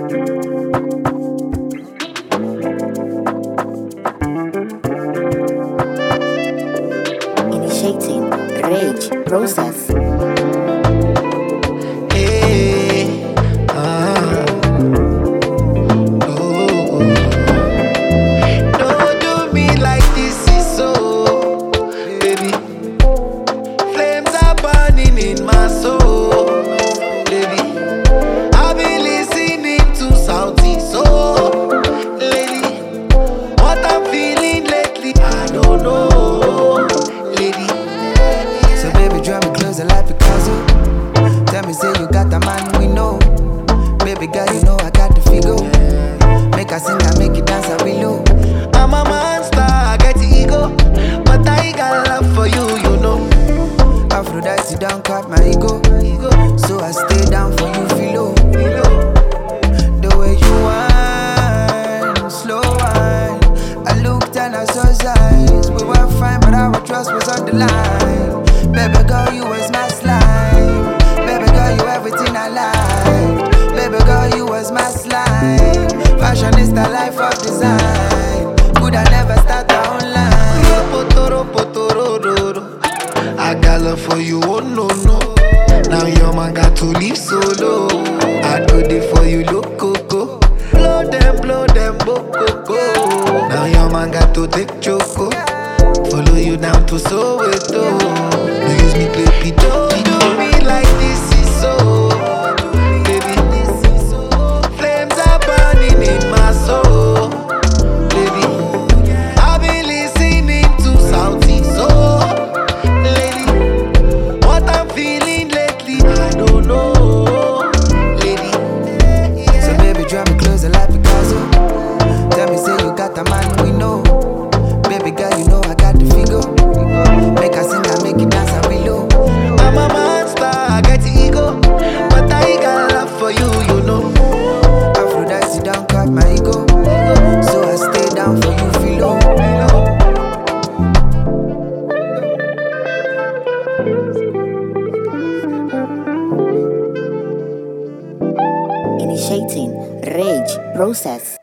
Initiating rage process. Hey, oh. Don't do me like this is so, baby. Flames are burning in my soul, baby. I've been listening to Saudi soul, lady. What I'm feeling lately, I don't know, lady. So baby, draw me closer like Picasso. Tell me, say you got the man we know. Baby girl, you know I got the figure. Make her sing, I make you dance, I below. I'm a monster, I get the ego, but I got love for you, you know. Aphrodite don't cut my ego. So I stay down for you, filo. The way you whine, slow whine. I looked and I saw signs. We were fine, but our trust was on the line. Baby girl, you was my slime. Baby girl, you everything I like. Baby girl, you was my slime. Fashion is the life of design. Could I never start our own line? I got love for you, oh no no. Now your man got to leave solo. I do it for you, look coco. Blow them, bokoko. Now your man got to take choco. Follow you down to Soweto. No use me play pito. Do me like this is so, baby. Flames are burning in my soul, baby. I've been listening to Saudi soul, lady. What I'm feeling lately, I don't know, lady. So baby, draw me closer like Picasso. Tell me, say you got the man we know. Baby girl, you know I got the figure. Make her sing, I make you dance, I below. I'm a monster, I get the ego, but I got love for you, you know. Aphrodite don't cut my ego. So I stay down for you, filo. Initiating rage process.